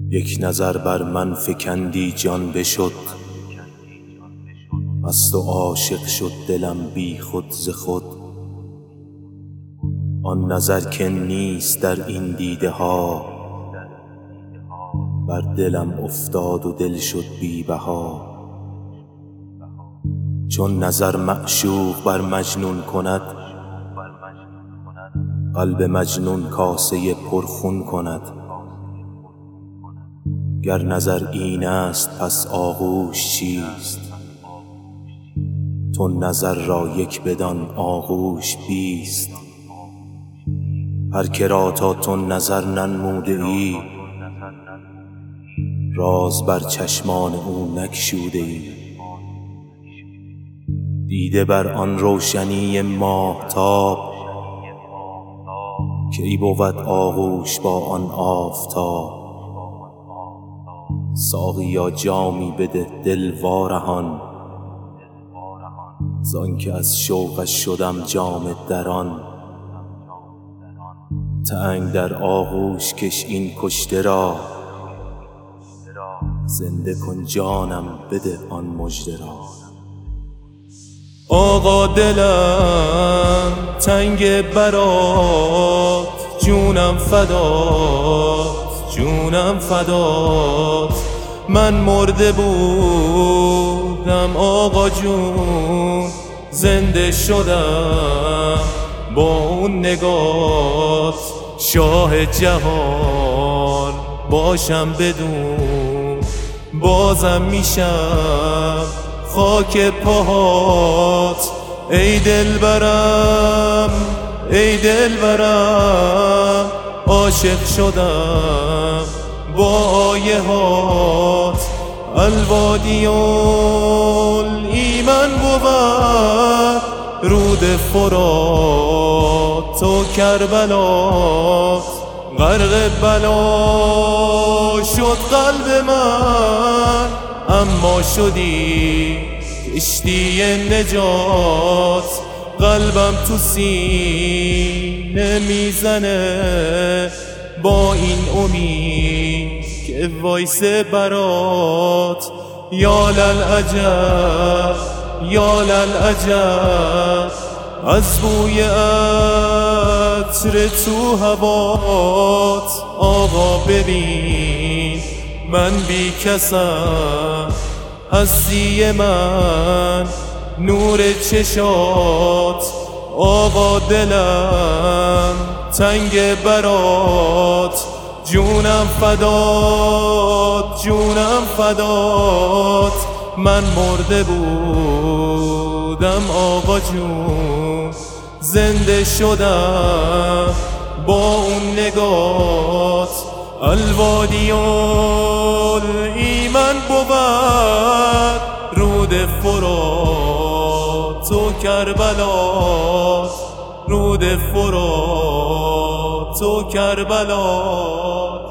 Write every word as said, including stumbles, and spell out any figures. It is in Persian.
یک نظر بر من فکندی جان بشد، مست و عاشق شد دلم بی خود ز خود. آن نظر که نیست در این دیده ها، بر دلم افتاد و دل شد بی بها. چون نظر معشوق بر مجنون کند، قلب مجنون کاسه پرخون کند. گر نظر این است پس آغوش چیست؟ تو نظر را یک بدان آغوش بیست. هر که را تا تو نظر ننموده ای، راز بر چشمان او نگشوده ای. دیده بر آن روشنی ماهتاب، کی بود آغوش با آن آفتاب. ساقیا جامی بده دل وارهان، زانکه از شوقش شدم جامه دران. تنگ در آغوش کش این کشته را، زنده کن جانم بده آن مژده را. آقا دلم تنگ برات، جونم فدات، جونم فدات. من مرده بودم آقا جون، زنده شدم با اون نگات. شاه جهان باشم بدون، بازم میشم خاک پاهات. ای دلبرم ای دلبرم، عاشق شدم با آیه هات. الوادی الایمن بود رود فرات و کربلات. غرق بلا شد قلب من، اما شدی کشتی نجات. قلبم تو سینه میزنه با این امید که وایسه برات. یا للعجب یا للعجب، از بوی عطر تو هوات. آقا ببین من بی کسم، هستی من نور چشات. آقا دلم تنگ برات، جونم فدات، جونم فدات. من مرده بودم آقا جون، زنده شدم با اون نگات. الوادی الایمن بود رود فرات و کربلات. رود فرات و کربلات.